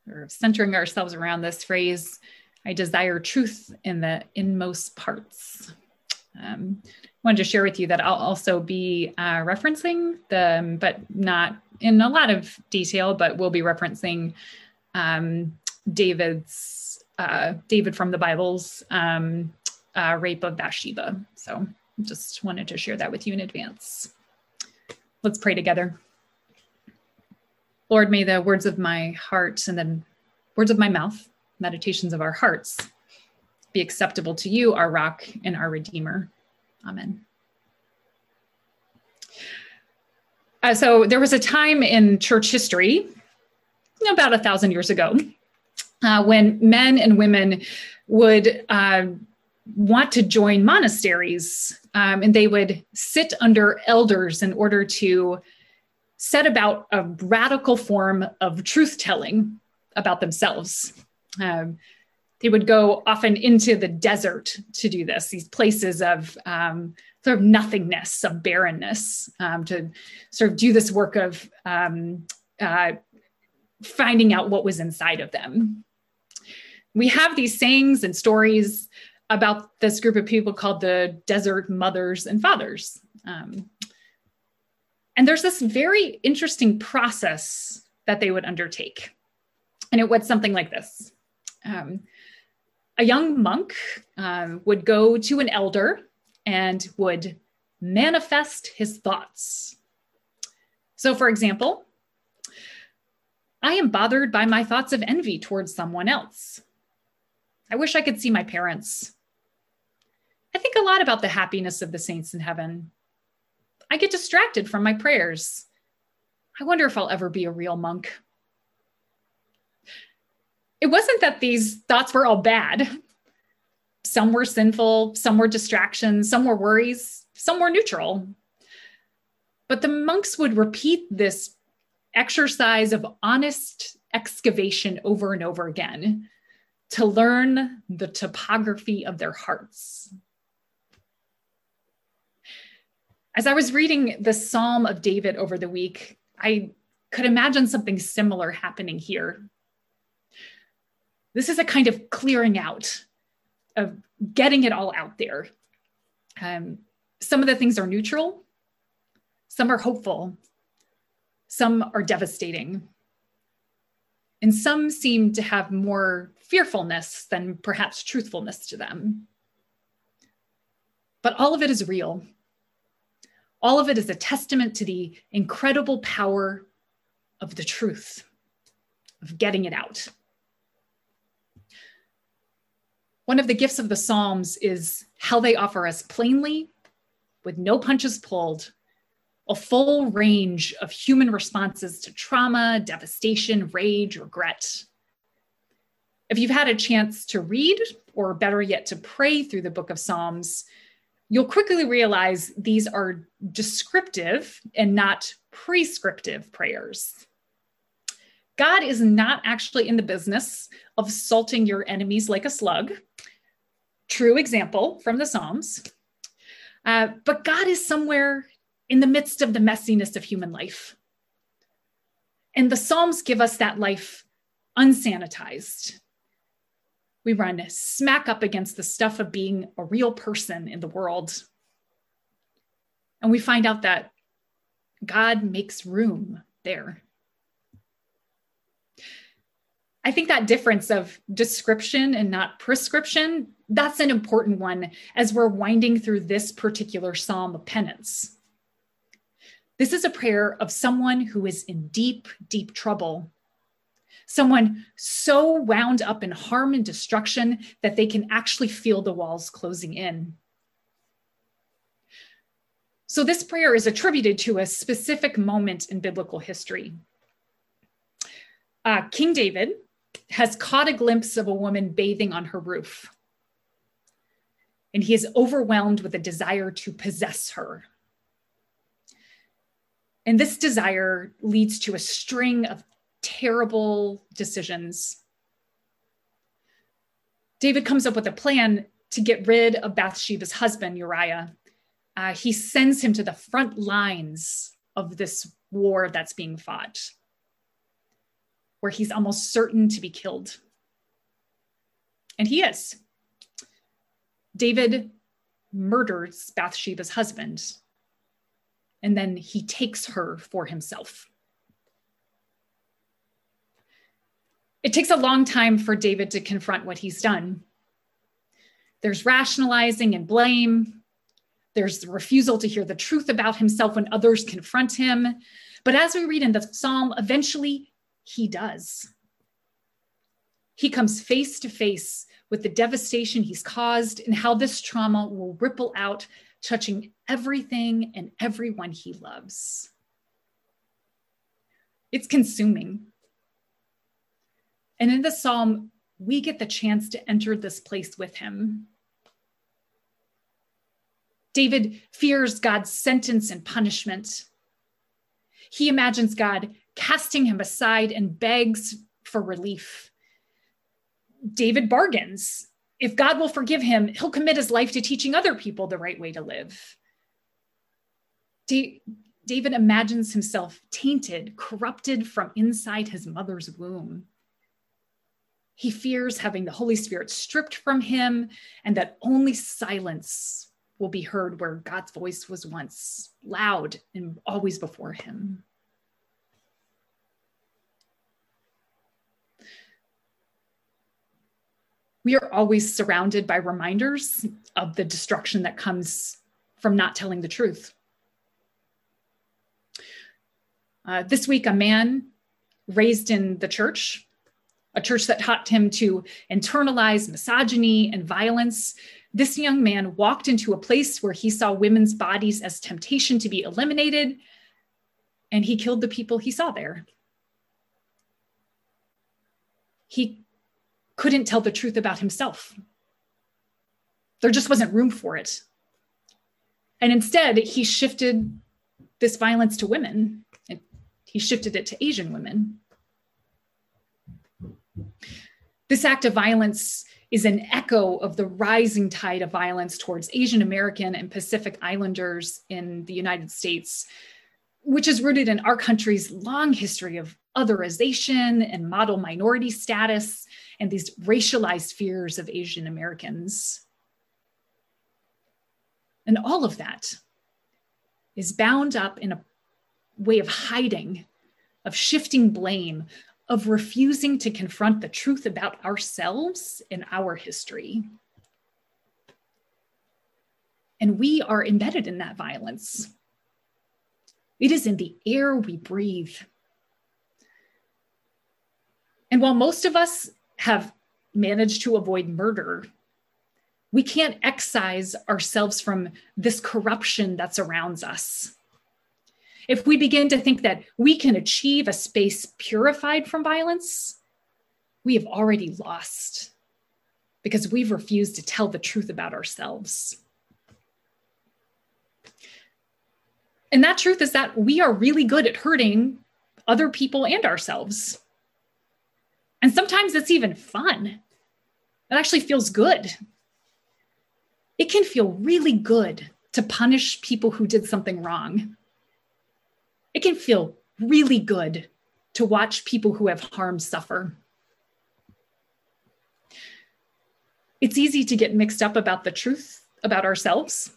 or centering ourselves around this phrase, I desire truth in the inmost parts. Wanted to share with you that I'll also be referencing but not in a lot of detail, but we'll be referencing David from the Bible's rape of Bathsheba. So just wanted to share that with you in advance. Let's pray together. Lord, may the words of my heart and the words of my mouth, meditations of our hearts, be acceptable to you, our rock and our redeemer. Amen. So there was a time in church history, about 1,000 years ago, when men and women would want to join monasteries, and they would sit under elders in order to set about a radical form of truth-telling about themselves. They would go often into the desert to do this, these places of sort of nothingness, of barrenness, to sort of do this work of finding out what was inside of them. We have these sayings and stories about this group of people called the Desert Mothers and Fathers. And there's this very interesting process that they would undertake. And it was something like this. A young monk would go to an elder and would manifest his thoughts. So, for example, I am bothered by my thoughts of envy towards someone else. I wish I could see my parents. I think a lot about the happiness of the saints in heaven. I get distracted from my prayers. I wonder if I'll ever be a real monk. It wasn't that these thoughts were all bad. Some were sinful, some were distractions, some were worries, some were neutral. But the monks would repeat this exercise of honest excavation over and over again to learn the topography of their hearts. As I was reading the Psalm of David over the week, I could imagine something similar happening here. This is a kind of clearing out, of getting it all out there. Some of the things are neutral, some are hopeful, some are devastating, and some seem to have more fearfulness than perhaps truthfulness to them. But all of it is real. All of it is a testament to the incredible power of the truth, of getting it out. One of the gifts of the Psalms is how they offer us plainly, with no punches pulled, a full range of human responses to trauma, devastation, rage, regret. If you've had a chance to read, or better yet, to pray through the book of Psalms, you'll quickly realize these are descriptive and not prescriptive prayers. God is not actually in the business of salting your enemies like a slug. True example from the Psalms. But God is somewhere in the midst of the messiness of human life. And the Psalms give us that life unsanitized. We run smack up against the stuff of being a real person in the world. And we find out that God makes room there. I think that difference of description and not prescription, that's an important one as we're winding through this particular Psalm of penance. This is a prayer of someone who is in deep, deep trouble. Someone so wound up in harm and destruction that they can actually feel the walls closing in. So this prayer is attributed to a specific moment in biblical history. King David has caught a glimpse of a woman bathing on her roof, and he is overwhelmed with a desire to possess her. And this desire leads to a string of terrible decisions. David comes up with a plan to get rid of Bathsheba's husband, Uriah. He sends him to the front lines of this war that's being fought. where he's almost certain to be killed. And he is. David murders Bathsheba's husband, and then he takes her for himself. It takes a long time for David to confront what he's done. There's rationalizing and blame. There's the refusal to hear the truth about himself when others confront him. But as we read in the psalm, eventually he does. He comes face to face with the devastation he's caused and how this trauma will ripple out, touching everything and everyone he loves. It's consuming. And in the psalm, we get the chance to enter this place with him. David fears God's sentence and punishment. He imagines God casting him aside and begs for relief. David bargains. If God will forgive him, he'll commit his life to teaching other people the right way to live. David imagines himself tainted, corrupted from inside his mother's womb. He fears having the Holy Spirit stripped from him and that only silence will be heard where God's voice was once loud and always before him. We are always surrounded by reminders of the destruction that comes from not telling the truth. This week, a man raised in the church, a church that taught him to internalize misogyny and violence, this young man walked into a place where he saw women's bodies as temptation to be eliminated, and he killed the people he saw there. He couldn't tell the truth about himself. There just wasn't room for it. And instead, he shifted this violence to women. And he shifted it to Asian women. This act of violence is an echo of the rising tide of violence towards Asian American and Pacific Islanders in the United States, which is rooted in our country's long history of otherization and model minority status and these racialized fears of Asian Americans. And all of that is bound up in a way of hiding, of shifting blame, of refusing to confront the truth about ourselves and our history. And we are embedded in that violence. It is in the air we breathe. And while most of us have managed to avoid murder, we can't excise ourselves from this corruption that surrounds us. If we begin to think that we can achieve a space purified from violence, we have already lost because we've refused to tell the truth about ourselves. And that truth is that we are really good at hurting other people and ourselves. And sometimes it's even fun. It actually feels good. It can feel really good to punish people who did something wrong. It can feel really good to watch people who have harm suffer. It's easy to get mixed up about the truth about ourselves.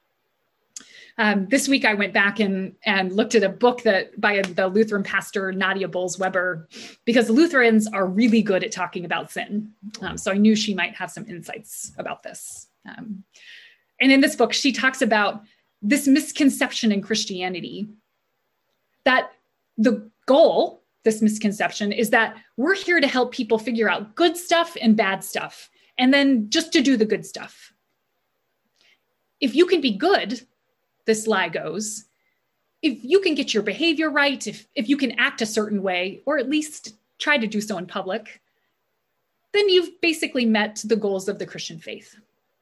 This week I went back and looked at a book by the Lutheran pastor Nadia Bolz-Weber, because Lutherans are really good at talking about sin. So I knew she might have some insights about this. And in this book, she talks about this misconception in Christianity that the goal, this misconception, is that we're here to help people figure out good stuff and bad stuff, and then just to do the good stuff. If you can be good, this lie goes, if you can get your behavior right, if you can act a certain way, or at least try to do so in public, then you've basically met the goals of the Christian faith.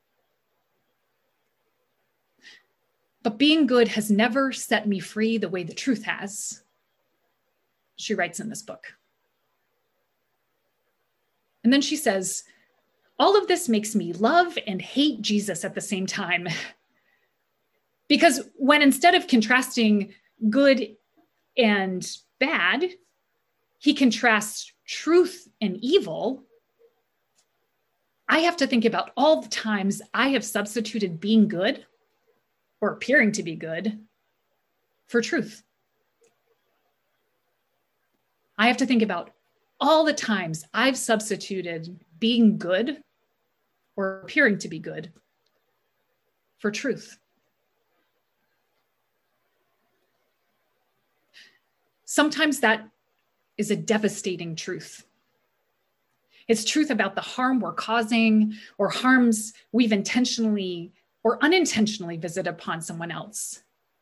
But being good has never set me free the way the truth has, she writes in this book. And then she says, all of this makes me love and hate Jesus at the same time. Because when instead of contrasting good and bad, he contrasts truth and evil, I have to think about all the times I have substituted being good or appearing to be good for truth. I have to think about all the times I've substituted being good or appearing to be good for truth. Sometimes that is a devastating truth. It's truth about the harm we're causing or harms we've intentionally or unintentionally visited upon someone else.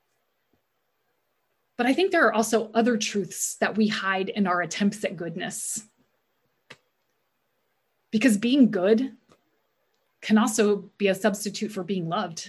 But I think there are also other truths that we hide in our attempts at goodness. Because being good can also be a substitute for being loved.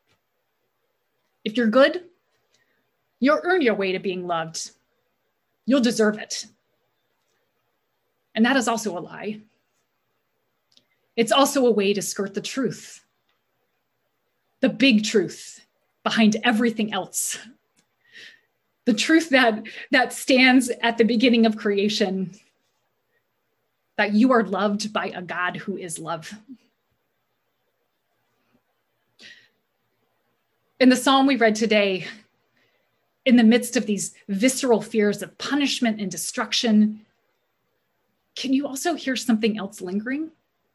If you're good, you'll earn your way to being loved. You'll deserve it. And that is also a lie. It's also a way to skirt the truth, the big truth behind everything else. The truth that stands at the beginning of creation, that you are loved by a God who is love. In the psalm we read today, in the midst of these visceral fears of punishment and destruction, can you also hear something else lingering?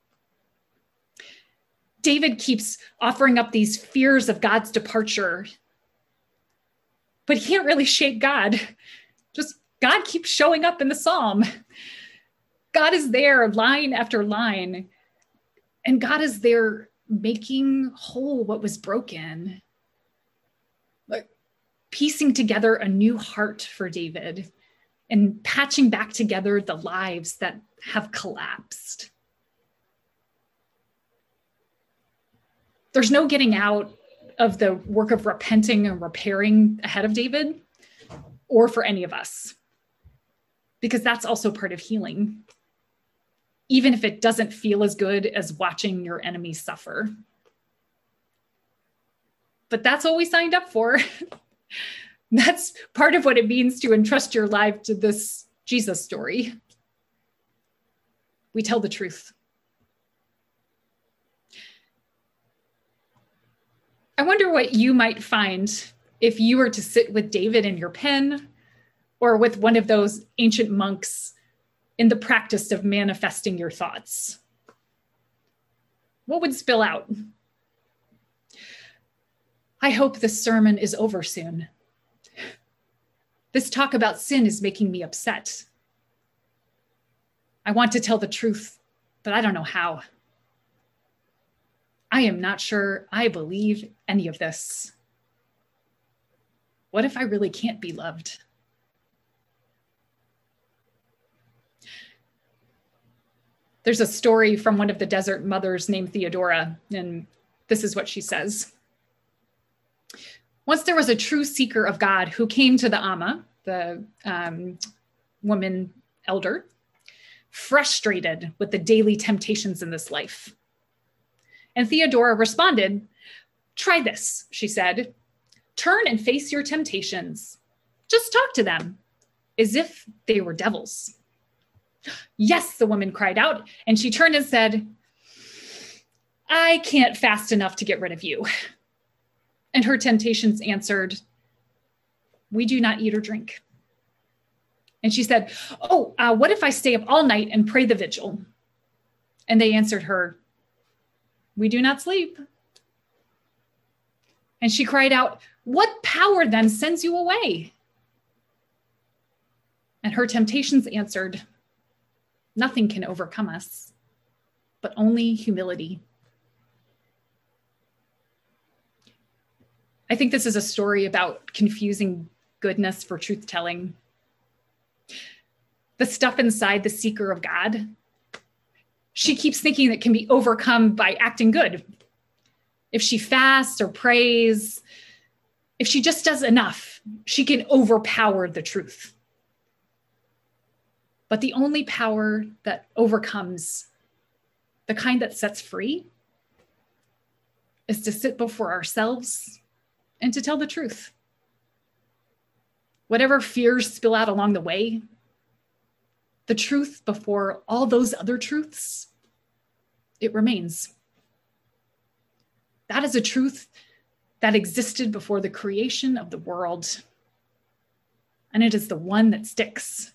David keeps offering up these fears of God's departure, but he can't really shake God. Just God keeps showing up in the psalm. God is there line after line, and God is there making whole what was broken, like piecing together a new heart for David and patching back together the lives that have collapsed. There's no getting out of the work of repenting and repairing ahead of David or for any of us, because that's also part of healing, even if it doesn't feel as good as watching your enemy suffer. But that's what we signed up for. That's part of what it means to entrust your life to this Jesus story. We tell the truth. I wonder what you might find if you were to sit with David in your pen or with one of those ancient monks in the practice of manifesting your thoughts. What would spill out? I hope this sermon is over soon. This talk about sin is making me upset. I want to tell the truth, but I don't know how. I am not sure I believe any of this. What if I really can't be loved? There's a story from one of the desert mothers named Theodora, and this is what she says. Once there was a true seeker of God who came to the Amma, the woman elder, frustrated with the daily temptations in this life. And Theodora responded, "Try this," she said. "Turn and face your temptations. Just talk to them as if they were devils." "Yes," the woman cried out, and she turned and said, "I can't fast enough to get rid of you." And her temptations answered, "We do not eat or drink." And she said, what if I stay up all night and pray the vigil?" And they answered her, "We do not sleep." And she cried out, "What power then sends you away?" And her temptations answered, "Nothing can overcome us, but only humility." I think this is a story about confusing goodness for truth-telling. The stuff inside the seeker of God, she keeps thinking that can be overcome by acting good. If she fasts or prays, if she just does enough, she can overpower the truth. But the only power that overcomes, the kind that sets free, is to sit before ourselves and to tell the truth. Whatever fears spill out along the way, the truth before all those other truths, it remains. That is a truth that existed before the creation of the world. And it is the one that sticks.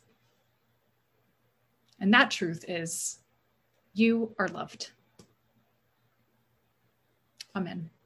And that truth is, you are loved. Amen.